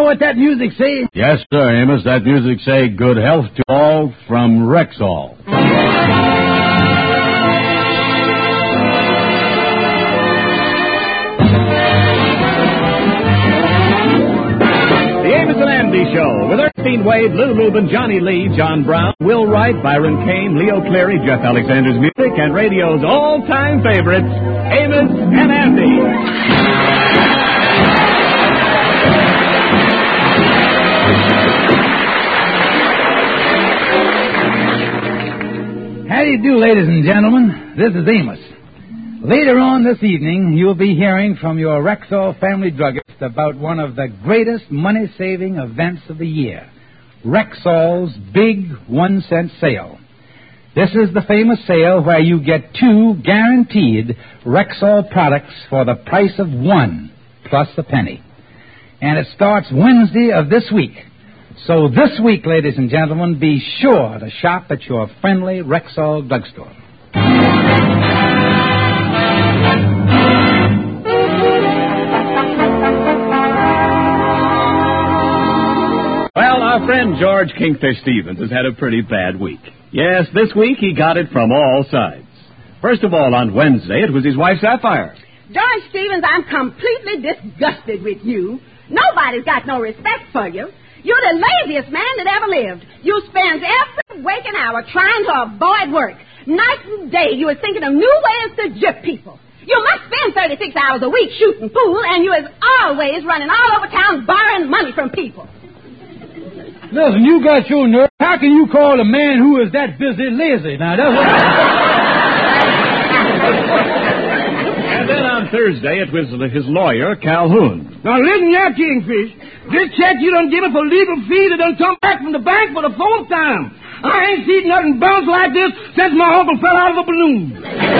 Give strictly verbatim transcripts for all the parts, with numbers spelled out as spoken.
what that music say? Yes, sir, Amos. That music say good health to all from Rexall. The Amos and Andy Show with Ernestine Wade, Lou Rubin, Johnny Lee, John Brown, Will Wright, Byron Kane, Leo Cleary, Jeff Alexander's music, and radio's all-time favorites, Amos and Andy. How do you do, ladies and gentlemen? This is Amos. Later on this evening, you'll be hearing from your Rexall family druggist about one of the greatest money-saving events of the year, Rexall's Big One-Cent Sale. This is the famous sale where you get two guaranteed Rexall products for the price of one, plus a penny. And it starts Wednesday of this week. So this week, ladies and gentlemen, be sure to shop at your friendly Rexall drugstore. Well, our friend George Kingfish Stevens has had a pretty bad week. Yes, this week he got it from all sides. First of all, on Wednesday, it was his wife, Sapphire. George Stevens, I'm completely disgusted with you. Nobody's got no respect for you. You're the laziest man that ever lived. You spend every waking hour trying to avoid work. Night and day, you are thinking of new ways to gyp people. You must spend thirty-six hours a week shooting pool, and you is always running all over town borrowing money from people. Listen, you got your nerve. How can you call a man who is that busy lazy? Now, that's what... And then on Thursday, it was his lawyer, Calhoun. Now, listen here, Kingfish. This check you done given for legal fees that done come back from the bank for the fourth time. I ain't seen nothing bounce like this since my uncle fell out of a balloon.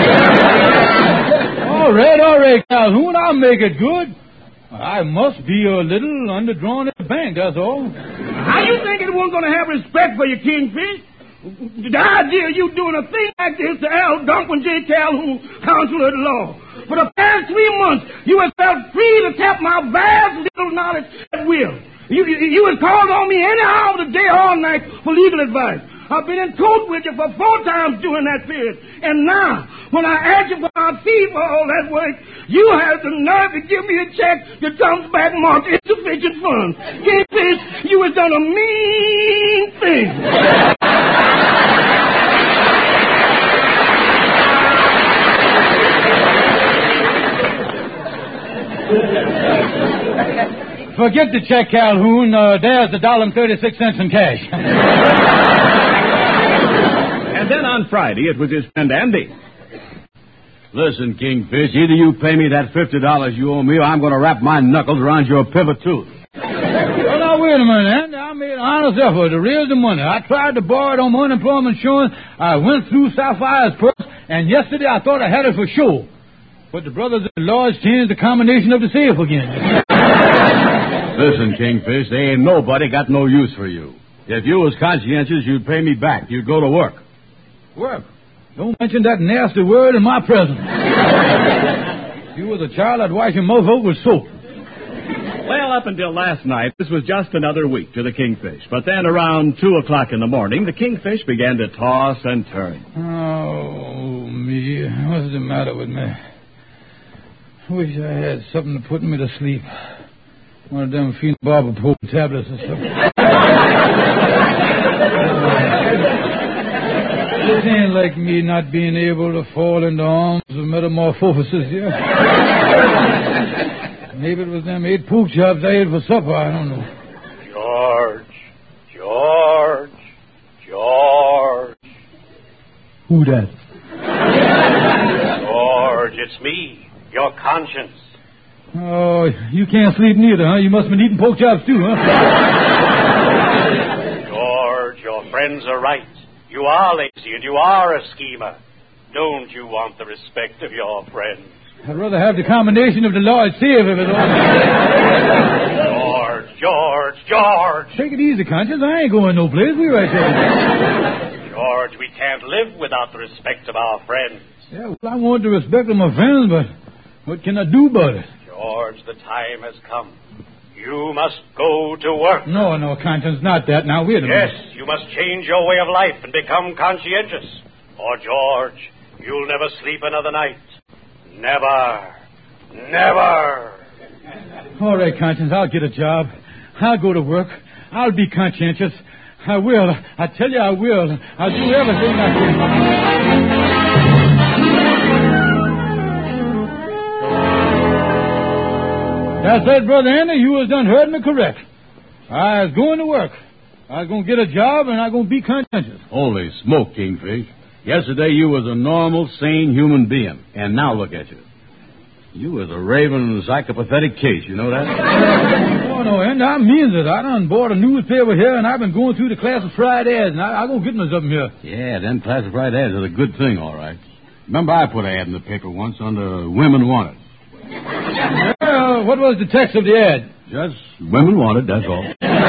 All right, all right, Calhoun, I'll make it good. I must be a little underdrawn at the bank, that's all. How you think anyone going to have respect for you, Kingfish? The idea of you doing a thing like this to Al Duncan J. Calhoun, Counselor at Law. For the past three months, you have felt free to tap my vast little knowledge at will. You, you, you have called on me any hour of the day or night for legal advice. I've been in court with you for four times during that period. And now, when I ask you for my fee for all that work, you have the nerve to give me a check that comes back marked insufficient funds. Kingfish, you have done a mean thing. Forget the check, Calhoun. Uh, there's the dollar and thirty-six cents in cash. And then on Friday, it was his friend Andy. Listen, Kingfish, either you pay me that fifty dollars you owe me, or I'm going to wrap my knuckles around your pivot tooth. Well, now, wait a minute, Andy. I made an honest effort to raise the money. I tried to borrow it on unemployment insurance. I went through Sapphire's purse, and yesterday I thought I had it for sure. But the brothers in laws changed the combination of the safe again. Listen, Kingfish, there ain't nobody got no use for you. If you was conscientious, you'd pay me back. You'd go to work. Work? Don't mention that nasty word in my presence. If you was a child, I'd wash your mouth out with soap. Well, up until last night, this was just another week to the Kingfish. But then around two o'clock in the morning, the Kingfish began to toss and turn. Oh, me. What's the matter with me? I wish I had something to put me to sleep. One of them phenobarbital tablets or something. It ain't like me not being able to fall in the arms of metamorphosis here. Maybe it was them eight pork chops I ate for supper. I don't know. George, George, George. Who that? George, it's me, your conscience. Oh, you can't sleep neither, huh? You must have been eating pork chops too, huh? George, your friends are right. You are lazy and you are a schemer. Don't you want the respect of your friends? I'd rather have the combination of the Lord's save if it all. George, George, George. Take it easy, Conscience. I ain't going no place. We right there. George, we can't live without the respect of our friends. Yeah, well, I want the respect of my friends, but what can I do about it? George, the time has come. You must go to work. No, no, conscience, not that. Now, wait a minute. Yes, you must change your way of life and become conscientious. Or, George, you'll never sleep another night. Never. Never. All right, conscience, I'll get a job. I'll go to work. I'll be conscientious. I will. I tell you I will. I'll do everything I can. That's it, Brother Andy. You was done heard me correct. I was going to work. I was going to get a job, and I was going to be conscientious. Holy smoke, Kingfish. Yesterday you was a normal, sane human being. And now look at you. You was a raving, psychopathetic case. You know that? Oh, no, Andy, I mean it. I done bought a newspaper here, and I've been going through the classified ads, and I, I'm going to get me something here. Yeah, them classified ads are a good thing, all right. Remember I put an ad in the paper once under Women Wanted. Well, what was the text of the ad? Just Women Wanted, that's all.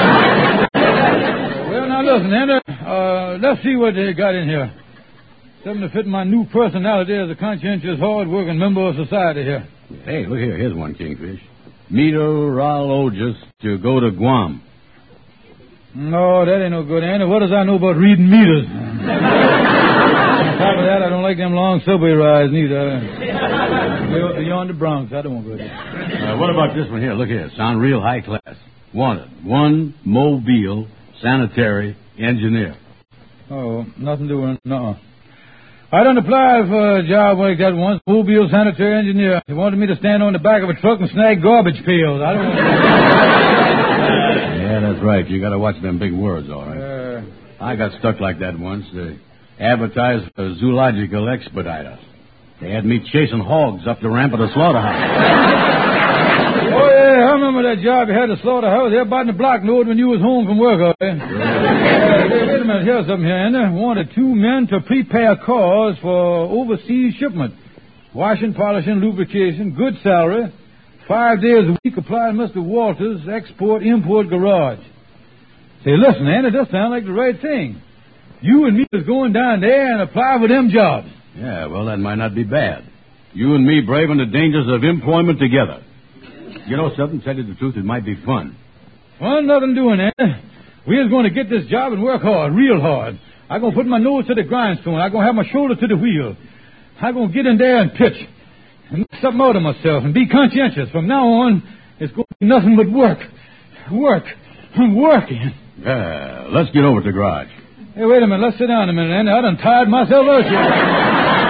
Well, now listen, Andy, uh, let's see what they got in here. Something to fit my new personality as a conscientious, hard-working member of society here. Hey, look here. Here's one, Kingfish. Meteorologist to go to Guam. No, that ain't no good, Andy. What does I know about reading meters? On top of that, I don't like them long subway rides neither. Way up beyond the Bronx. I don't want to go there. Uh, what about this one here? Look here. Sound real high class. Wanted. One Mobile sanitary engineer. Oh, nothing doing. No. I done applied for a job like that once. Mobile sanitary engineer. He wanted me to stand on the back of a truck and snag garbage pails. I don't want to... Yeah, that's right. You got to watch them big words, all right. Uh, I got stuck like that once. They advertised for a zoological expediter. They had me chasing hogs up the ramp of the slaughterhouse. Oh, yeah, I remember that job you had at the slaughterhouse. Everybody in the block knew it when you was home from work, all right? Yeah. Hey, wait a minute. Here's something here, Andy. Wanted two men to prepare cars for overseas shipment. Washing, polishing, lubrication, good salary. Five days a week. Apply to Mister Walters, export-import garage. Say, listen, Andy, this sounds like the right thing. You and me is going down there and apply for them jobs. Yeah, well, that might not be bad. You and me braving the dangers of employment together. You know something? Tell you the truth, it might be fun. Well, nothing doing, Andy. We is going to get this job and work hard, real hard. I'm going to put my nose to the grindstone. I'm going to have my shoulder to the wheel. I'm going to get in there and pitch and make something out of myself and be conscientious. From now on, it's going to be nothing but work. Work. I'm working. Yeah, let's get over to the garage. Hey, wait a minute. Let's sit down a minute, Andy. I done tired myself out here.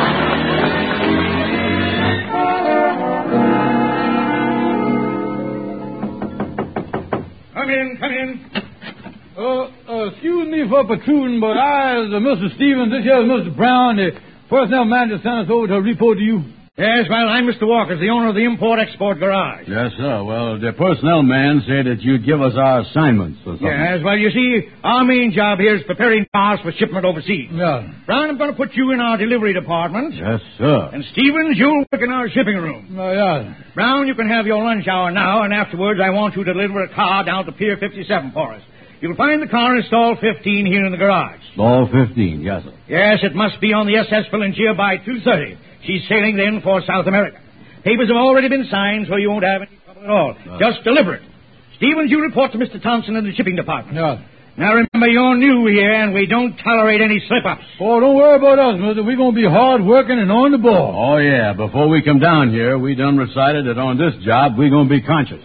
Come in, come in. Uh, uh, excuse me for protruding, but I, as uh, Mister Stevens, this here is Mister Brown, the personnel manager, sent us over to report to you. Yes, well, I'm Mister Walkers, the owner of the Import-Export Garage. Yes, sir. Well, the personnel man said that you'd give us our assignments or something. Yes, well, you see, our main job here is preparing cars for shipment overseas. Yeah. Brown, I'm going to put you in our delivery department. Yes, sir. And Stevens, you'll work in our shipping room. Oh, yeah. Brown, you can have your lunch hour now, and afterwards I want you to deliver a car down to Pier fifty-seven for us. You'll find the car in stall fifteen here in the garage. Stall fifteen, yes, sir. Yes, it must be on the S S Philangia by two thirty. She's sailing then for South America. Papers have already been signed, so you won't have any trouble at all. No. Just deliver it. Stevens, you report to Mister Thompson in the shipping department. Yeah. Now, remember, you're new here, and we don't tolerate any slip-ups. Oh, don't worry about us, mister. We're going to be hard-working and on the ball. Oh, yeah. Before we come down here, we done recited that on this job, we're going to be conscious.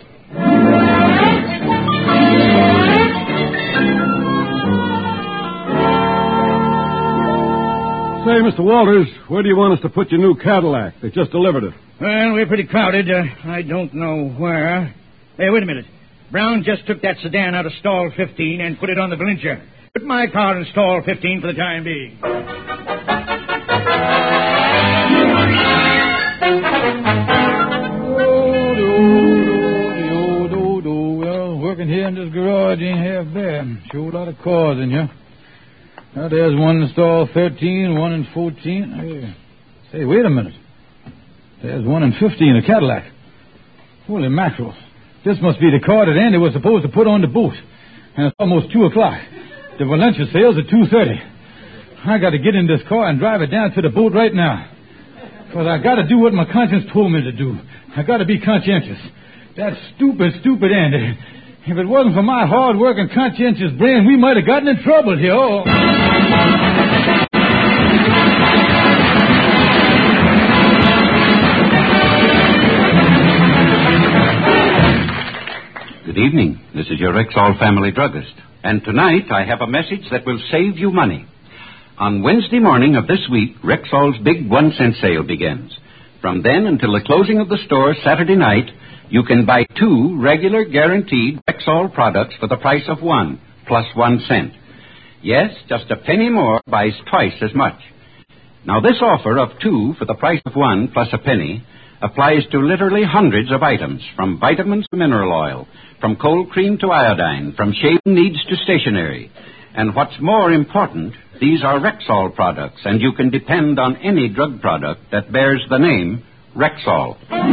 Say, Mister Walters, where do you want us to put your new Cadillac? They just delivered it. Well, we're pretty crowded. Uh, I don't know where. Hey, wait a minute. Brown just took that sedan out of stall fifteen and put it on the Valentia. Put my car in stall fifteen for the time being. Well, working here in this garage ain't half bad. Sure a lot of cars in here. Now, there's one in stall thirteen, one in fourteen. Hey, hey, wait a minute. There's one in fifteen, a Cadillac. Holy mackerel. This must be the car that Andy was supposed to put on the boat. And it's almost two o'clock. The Valencia sails at two thirty. I got to get in this car and drive it down to the boat right now. Because I got to do what my conscience told me to do. I got to be conscientious. That stupid, stupid Andy. If it wasn't for my hard work and conscientious brain, we might have gotten in trouble here. Oh. Good evening. This is your Rexall family druggist. And tonight I have a message that will save you money. On Wednesday morning of this week, Rexall's big one-cent sale begins. From then until the closing of the store Saturday night, you can buy two regular guaranteed Rexall products for the price of one, plus one cent. Yes, just a penny more buys twice as much. Now, this offer of two for the price of one plus a penny applies to literally hundreds of items, from vitamins to mineral oil, from cold cream to iodine, from shaving needs to stationery. And what's more important, these are Rexall products, and you can depend on any drug product that bears the name Rexall.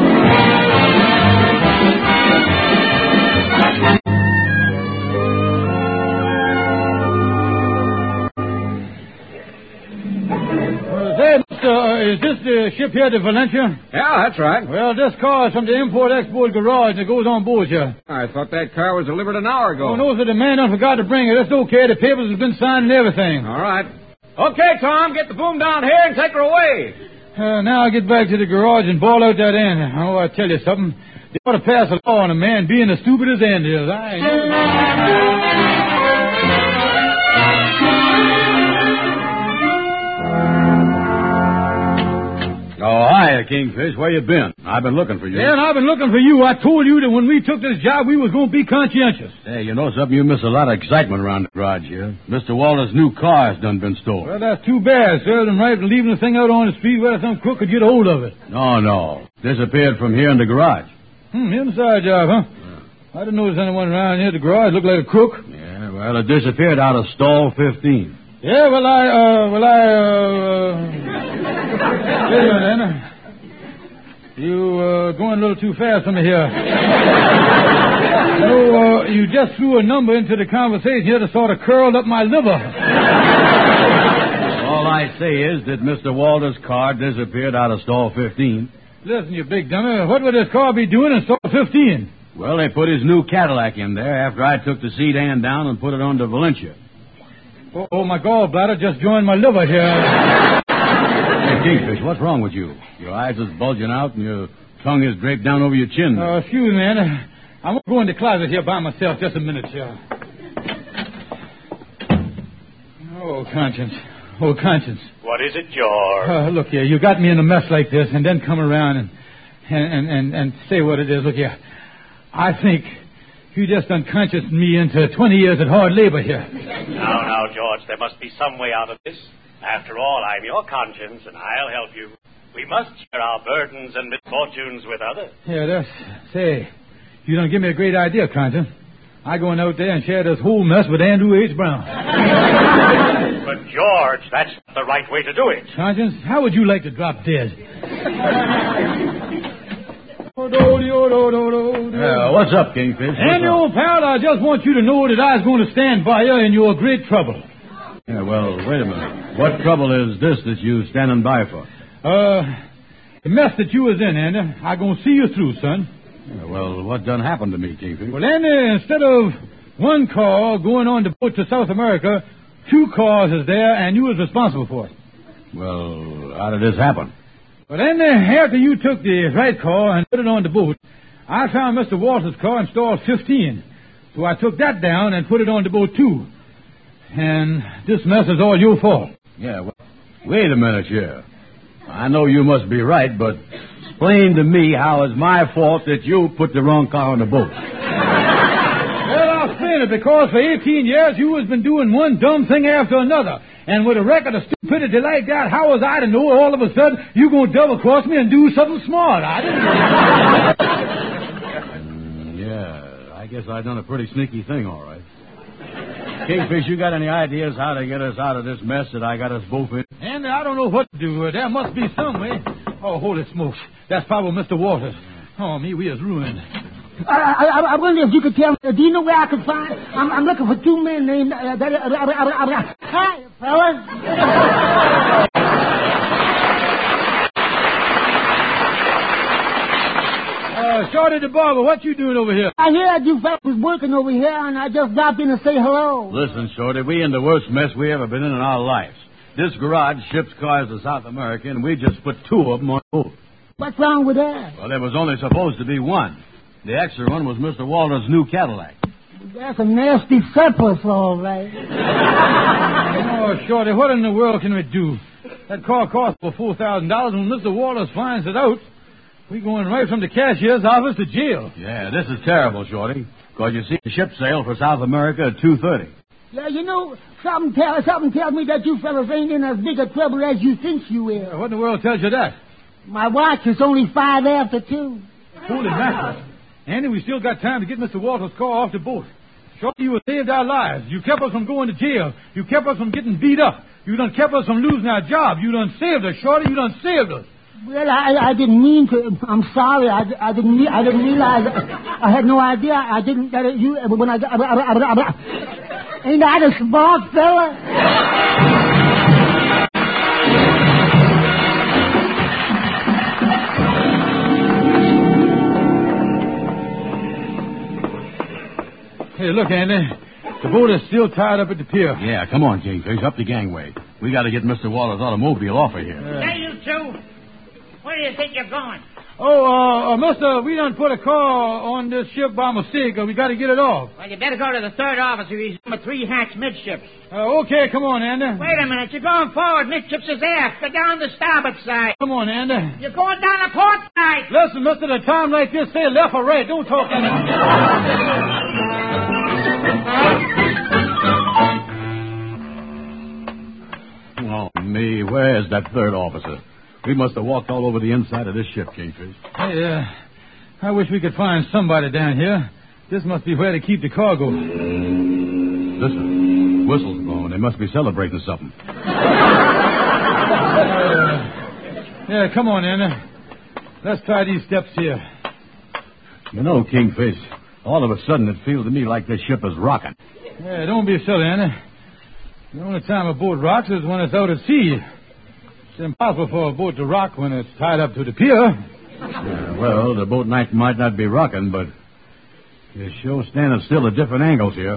Uh, is this the ship here to Valencia? Yeah, that's right. Well, this car is from the import-export garage that goes on board here. I thought that car was delivered an hour ago. Oh, no, sir, the man done forgot to bring it. That's okay. The papers have been signed and everything. All right. Okay, Tom, get the boom down here and take her away. Uh, now I'll get back to the garage and ball out that end. Oh, I tell you something. They ought to pass a law on a man being as stupid as Andy is. I ain't... Oh, hiya, Kingfish. Where you been? I've been looking for you. Yeah, and I've been looking for you. I told you that when we took this job, we was going to be conscientious. Hey, you know something? You miss a lot of excitement around the garage here. Mister Walter's new car has done been stolen. Well, that's too bad. Serves him right for leaving the thing out on the street where some crook could get hold of it. No, no. Disappeared from here in the garage. Hmm, inside job, huh? Yeah. I didn't notice anyone around here at the garage. Looked like a crook. Yeah, well, it disappeared out of stall fifteen. Yeah, well, I, uh, well, I, uh... Wait a minute, Anna. You, uh, going a little too fast for me here. So, uh, you just threw a number into the conversation here that sort of curled up my liver. All I say is that Mister Walter's car disappeared out of stall fifteen. Listen, you big dummy, what would this car be doing in stall fifteen? Well, they put his new Cadillac in there after I took the sedan down and put it on to Valencia. Oh, oh, my gallbladder just joined my liver here. Hey, Kingfish, what's wrong with you? Your eyes is bulging out and your tongue is draped down over your chin. Uh, excuse me, man. I want to go in the closet here by myself just a minute, here. Oh, conscience. Oh, conscience. What is it, George? Uh, look here, you got me in a mess like this and then come around and, and, and, and say what it is. Look here. I think you just unconscioused me into twenty years of hard labor here. Now, now, George, there must be some way out of this. After all, I'm your conscience, and I'll help you. We must share our burdens and misfortunes with others. Yeah, that's... Say, you done give me a great idea, conscience. I go out there and share this whole mess with Andrew H. Brown. But, George, that's not the right way to do it. Conscience, how would you like to drop dead? Uh, what's up, Kingfish? Andy, old pal, I just want you to know that I was going to stand by you in your great trouble. Yeah, well, wait a minute. What trouble is this that you standing by for? Uh, the mess that you was in, Andy. I'm going to see you through, son. Yeah, well, what done happened to me, Kingfish? Well, Andy, instead of one car going on the boat to South America, two cars is there, and you was responsible for it. Well, how did this happen? Well, Andy, after you took the right car and put it on the boat, I found Mister Walter's car in stall fifteen. So I took that down and put it on the boat, too. And this mess is all your fault. Yeah, well, wait a minute here. I know you must be right, but explain to me how it's my fault that you put the wrong car on the boat. Well, I'll explain it, because for eighteen years you has been doing one dumb thing after another. And with a record of stupidity like that, how was I to know all of a sudden you going to double-cross me and do something smart? I didn't know. mm, yeah, I guess I done a pretty sneaky thing, all right. Kingfish, you got any ideas how to get us out of this mess that I got us both in? Andy, I don't know what to do. There must be some way. Oh, holy smokes. That's probably Mister Walters. Oh, me, we is ruined. I, I, I wonder if you could tell me, do you know where I could find? I'm, I'm looking for two men named... Uh, uh, uh, uh, uh, uh, hi, fellas. Uh, Shorty the barber, what you doing over here? I heard you fellas was working over here, and I just dropped in to say hello. Listen, Shorty, we in the worst mess we ever been in in our lives. This garage ships cars to South America, and we just put two of them on the boat. What's wrong with that? Well, there was only supposed to be one. The extra one was Mister Walter's new Cadillac. That's a nasty surplus, all right. Oh, Shorty, what in the world can we do? That car cost for four thousand dollars, and when Mister Walters finds it out, we're going right from the cashier's office to jail. Yeah, this is terrible, Shorty. Because you see, the ship sailed for South America at two thirty. Yeah, you know, something, tell, something tells me that you fellas ain't in as big a trouble as you think you is. What in the world tells you that? My watch is only five after two. Holy mackerel. Andy, we still got time to get Mister Walters' car off the boat. Shorty, you have saved our lives. You kept us from going to jail. You kept us from getting beat up. You done kept us from losing our job. You done saved us, Shorty. You done saved us. Well, I, I didn't mean to. I'm sorry. I, I didn't. I didn't realize. I had no idea. I didn't. That you when I. I, I, I, I ain't that a smart fella? Hey, look, Andy. The boat is still tied up at the pier. Yeah, come on, Kingfish, up the gangway. We got to get Mister Walters' automobile off of here. Uh, Hey, you two. Where do you think you're going? oh, uh, uh, mister, we done put a car on this ship by mistake. Uh, we got to get it off. Well, you better go to the third officer. He's number three hatch midships. Uh, okay, come on, Andy. Wait a minute. You're going forward. Midships is aft. They're down the starboard side. Come on, Andy. You're going down the port side. Listen, mister, at a time like this, say left or right. Don't talk any. Oh, me, where's that third officer? We must have walked all over the inside of this ship, Kingfish. Hey, uh, I wish we could find somebody down here. This must be where they keep the cargo. Listen, whistles blowing. They must be celebrating something. Uh, yeah, come on, Anna. Let's try these steps here. You know, Kingfish, all of a sudden it feels to me like this ship is rocking. Yeah, don't be silly, Anna. The only time a boat rocks is when it's out at sea. It's impossible for a boat to rock when it's tied up to the pier. Yeah, well, the boat might, might not be rocking, but you're sure standing still at different angles here.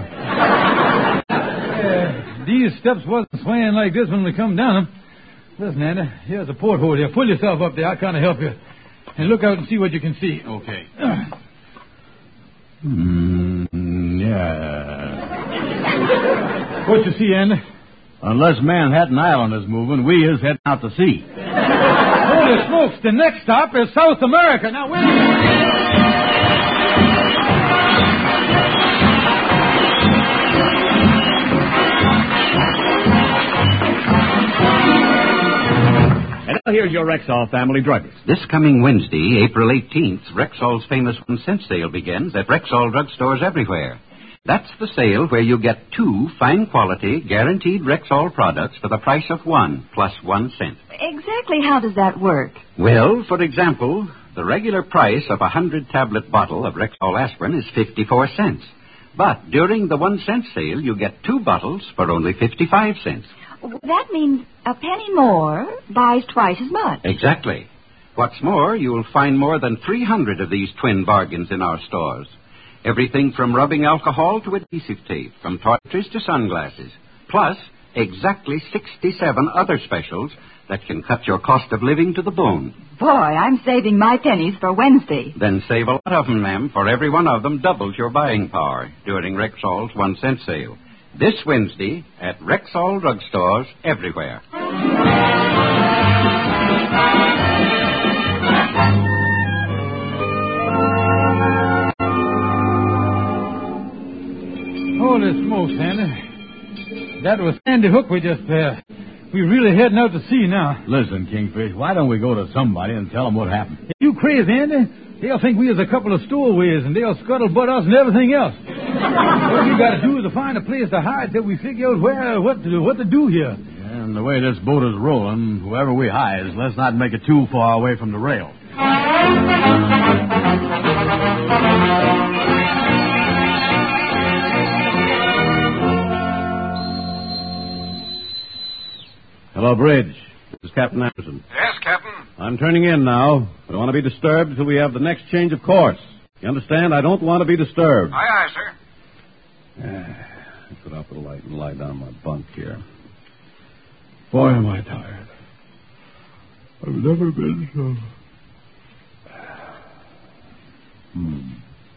Yeah, these steps wasn't swaying like this when we come down them. Listen, Anna, here's a porthole here. Pull yourself up there. I'll kind of help you. And look out and see what you can see. Okay. Mm, yeah. What you see, Andy? Unless Manhattan Island is moving, we is heading out to sea. Holy smokes, the next stop is South America. Now, wait a minute. And now here's your Rexall family druggist. This coming Wednesday, April eighteenth, Rexall's famous one-cent sale begins at Rexall drugstores everywhere. That's the sale where you get two fine-quality, guaranteed Rexall products for the price of one, plus one cent. Exactly how does that work? Well, for example, the regular price of a hundred-tablet bottle of Rexall aspirin is fifty-four cents. But during the one-cent sale, you get two bottles for only fifty-five cents. That means a penny more buys twice as much. Exactly. What's more, you'll find more than three hundred of these twin bargains in our stores. Everything from rubbing alcohol to adhesive tape, from toiletries to sunglasses. Plus, exactly sixty-seven other specials that can cut your cost of living to the bone. Boy, I'm saving my pennies for Wednesday. Then save a lot of them, ma'am, for every one of them doubles your buying power during Rexall's one-cent sale. This Wednesday at Rexall drugstores everywhere. Holy smokes, Andy. That was Sandy Hook we just passed. We're really heading out to sea now. Listen, Kingfish, why don't we go to somebody and tell them what happened? Are you crazy, Andy? They'll think we is a couple of stowaways, and they'll scuttle-butt us and everything else. What we got to do is to find a place to hide till we figure out where, what to do, what to do here. Yeah, and the way this boat is rolling, whoever we hide, let's not make it too far away from the rail. Hello, Bridge. This is Captain Anderson. Yes, Captain. I'm turning in now. I don't want to be disturbed until we have the next change of course. You understand? I don't want to be disturbed. Aye, aye, sir. Put out the light and lie down on my bunk here. Boy, am I tired. I've never been so... Hmm.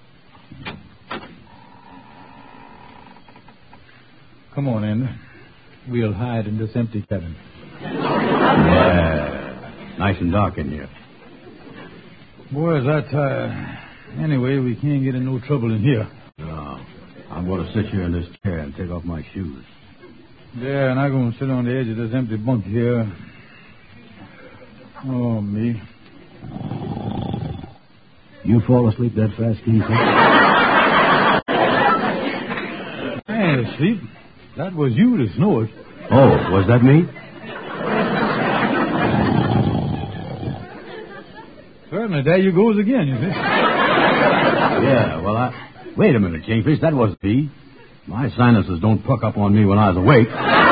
Come on, Andy. We'll hide in this empty cabin. Yeah. Nice and dark in here. Boy, is that tired. Anyway, we can't get in no trouble in here. No. I'm going to sit here in this chair and take off my shoes. Yeah, and I'm going to sit on the edge of this empty bunk here. Oh, me. You fall asleep that fast, King? I ain't asleep. That was you that snored. Oh, was that me? Certainly, there you goes again, you see. Yeah, well, I... Wait a minute, Kingfish, that wasn't me. My sinuses don't puck up on me when I was awake.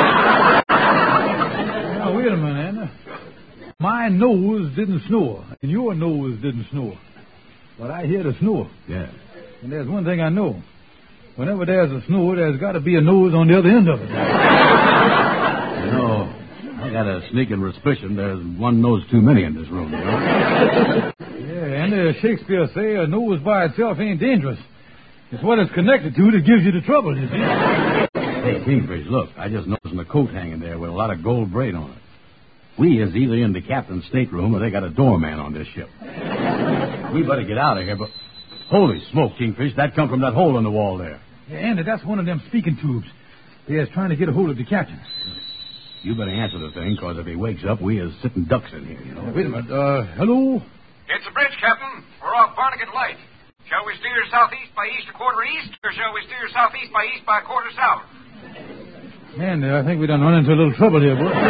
Now, wait a minute, Anna. My nose didn't snore, and your nose didn't snore. But I hear the snore. Yeah. And there's one thing I know. Whenever there's a snore, there's got to be a nose on the other end of it. You know, I got a sneaking suspicion there's one nose too many in this room, you know? Yeah, and uh, Shakespeare say a nose by itself ain't dangerous. It's what it's connected to that gives you the trouble, you see. Hey, Kingfish, look, I just noticed a coat hanging there with a lot of gold braid on it. We is either in the captain's stateroom or they got a doorman on this ship. We better get out of here, but... Holy smoke, Kingfish, that come from that hole in the wall there. Yeah, Andy, that's one of them speaking tubes. They're trying to get a hold of the captain. You better answer the thing, because if he wakes up, we is sitting ducks in here, you know. Wait a minute. Uh, hello? It's a bridge, Captain. We're off Barnegat Light. Shall we steer southeast by east a quarter east, or shall we steer southeast by east by a quarter south? Andy, I think we done run into a little trouble here, boy.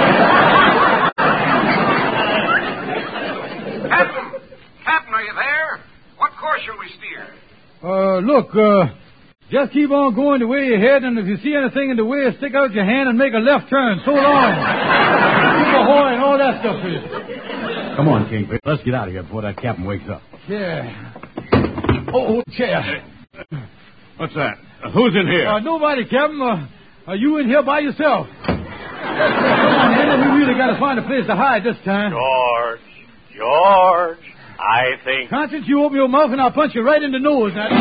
Captain! Captain, are you there? What course shall we steer? Uh, look, uh, just keep on going the way you're heading, and if you see anything in the way, stick out your hand and make a left turn. So long. Keep ahoy and all that stuff for you. Come on, Kingfish. Let's get out of here before that captain wakes up. Yeah. Oh, chair. What's that? Uh, who's in here? Uh, nobody, Captain. Uh, are you in here by yourself? Come on, Henry. We really got to find a place to hide this time. George, George, I think... Constance, you open your mouth and I'll punch you right in the nose. Now...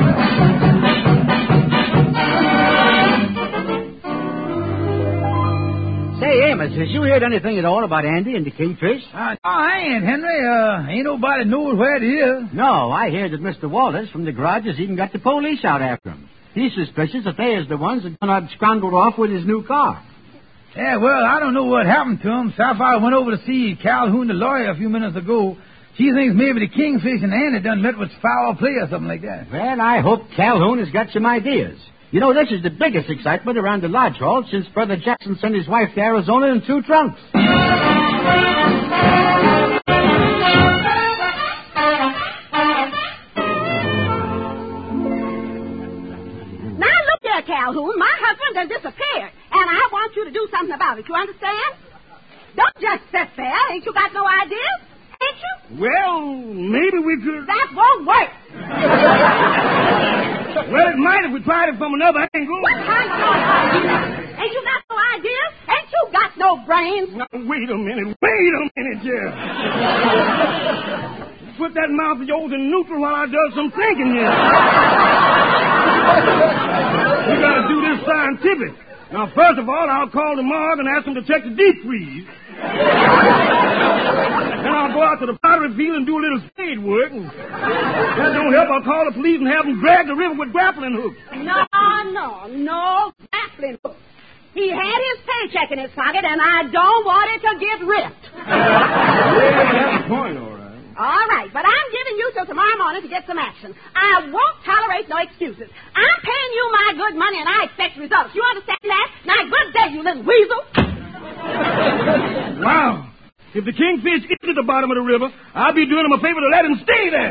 Say, Amos, has you heard anything at all about Andy and the Kingfish? Uh, oh, I ain't, Henry. Uh, ain't nobody knows where it is. No, I hear that Mister Walters from the garage has even got the police out after him. He's suspicious that they is the ones that done absconded off with his new car. Yeah, well, I don't know what happened to him. Sapphire went over to see Calhoun, the lawyer, a few minutes ago. She thinks maybe the Kingfish and Andy done met with foul play or something like that. Well, I hope Calhoun has got some ideas. You know, this is the biggest excitement around the lodge hall since Brother Jackson sent his wife to Arizona in two trunks. Now, look there, Calhoun. My husband has disappeared, and I want you to do something about it. You understand? Don't just sit there. Ain't you got no ideas? Ain't you? Well, maybe we could... That won't work. Well, it might if we tried it from another angle. What kind of ideas? Ain't you got no ideas? Ain't you got no brains? Now, wait a minute. Wait a minute, Jeff. Put that mouth of yours in neutral while I do some thinking here. We got to do this scientific. Now, first of all, I'll call the morgue and ask them to check the deep freeze. Then I'll go out to the pottery field and do a little spade work. And that don't help, I'll call the police and have them drag the river with grappling hooks. No, no, no grappling hooks. He had his paycheck in his pocket, and I don't want it to get ripped. Yeah, that's the point, all right. All right, but I'm giving you till tomorrow morning to get some action. I won't tolerate no excuses. I'm paying you my good money, and I expect results. You understand that? Now, good day, you little weasel. Wow. If the Kingfish is at the bottom of the river, I'll be doing him a favor to let him stay there.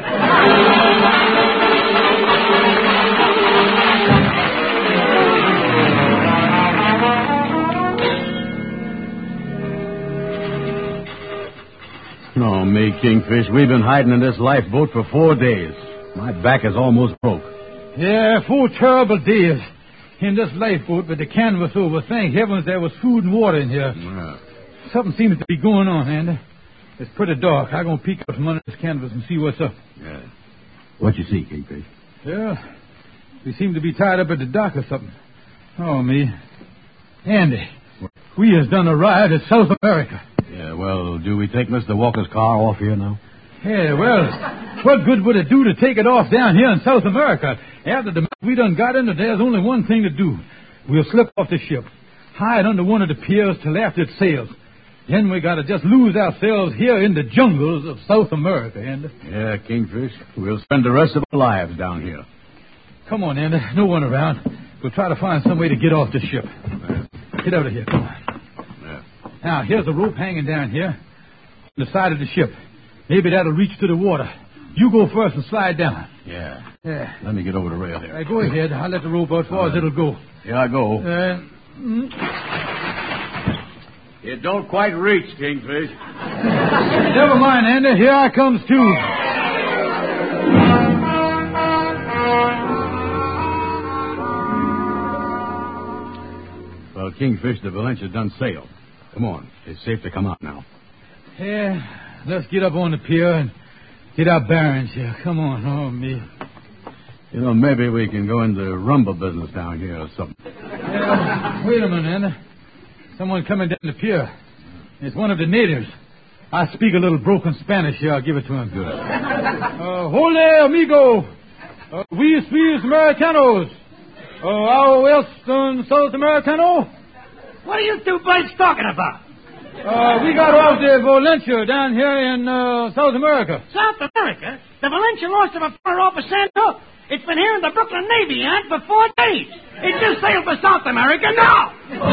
No, me, Kingfish. We've been hiding in this lifeboat for four days. My back is almost broke. Yeah, four terrible days in this lifeboat with the canvas over. Thank heavens there was food and water in here. Yeah. Something seems to be going on, Andy. It's pretty dark. I'm going to peek up from under this canvas and see what's up. Yeah. What you see, Kingfish? Yeah, we seem to be tied up at the dock or something. Oh, me. Andy, we has done a ride at South America. Yeah, well, do we take Mister Walker's car off here now? Yeah, well, what good would it do to take it off down here in South America? After the mess we done got into, there's only one thing to do. We'll slip off the ship, hide under one of the piers till after it sails. Then we gotta just lose ourselves here in the jungles of South America, Andy. Yeah, Kingfish. We'll spend the rest of our lives down here. Come on, Andy. No one around. We'll try to find some way to get off the ship. Yeah. Get out of here. Come on. Yeah. Now, here's a rope hanging down here on the side of the ship. Maybe that'll reach to the water. You go first and slide down. Yeah. Yeah. Let me get over the rail here. All right, go ahead. I'll let the rope out as far as it'll go. Here I go. Uh, mm. It don't quite reach, Kingfish. Never mind, Andy. Here I comes, too. Well, Kingfish, the Valencia done sailed. Come on. It's safe to come out now. Yeah, let's get up on the pier and get our bearings here. Come on. Oh, me. You know, maybe we can go into rumba business down here or something. Yeah, wait a minute, Andy. Someone coming down the pier. It's one of the natives. I speak a little broken Spanish here. I'll give it to him. Good. Uh, Hola, amigo. Uh, we speak Americanos. Uh, our Western South Americano. What are you two blokes talking about? Uh, we got off the Valencia down here in uh, South America. South America? The Valencia lost about far off of San Hook. It's been here in the Brooklyn Navy Yard for four days. It just sailed for South America now.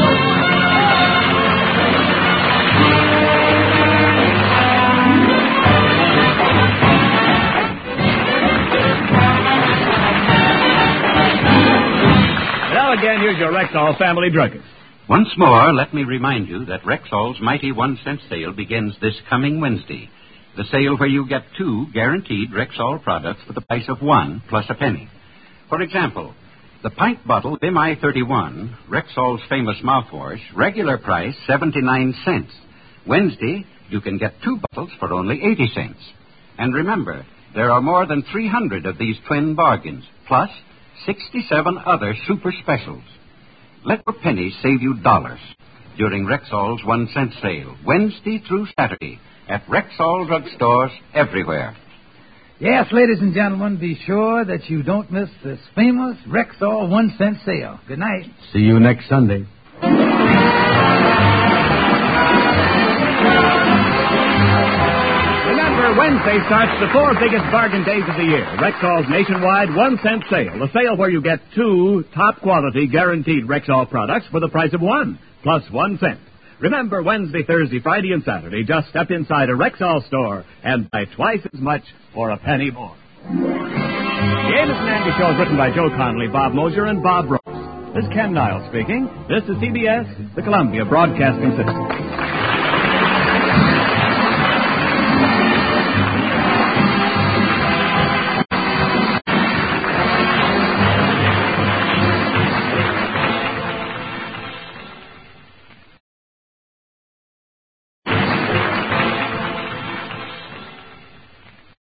Now again, here's your Rexall family druggist. Once more, let me remind you that Rexall's mighty one-cent sale begins this coming Wednesday. The sale where you get two guaranteed Rexall products for the price of one plus a penny. For example, the pint bottle Bim I thirty-one, Rexall's famous mouthwash, regular price seventy-nine cents. Wednesday, you can get two bottles for only eighty cents. And remember, there are more than three hundred of these twin bargains, plus sixty-seven other super specials. Let your pennies save you dollars during Rexall's one-cent sale, Wednesday through Saturday, at Rexall drugstores everywhere. Yes, ladies and gentlemen, be sure that you don't miss this famous Rexall one-cent sale. Good night. See you next Sunday. Remember, Wednesday starts the four biggest bargain days of the year. Rexall's nationwide one-cent sale. A sale where you get two top-quality guaranteed Rexall products for the price of one, plus one cent. Remember, Wednesday, Thursday, Friday, and Saturday, just step inside a Rexall store and buy twice as much for a penny more. The Amos and Andy Show is written by Joe Connolly, Bob Mosier, and Bob Rose. This is Ken Niles speaking. This is C B S, the Columbia Broadcasting System.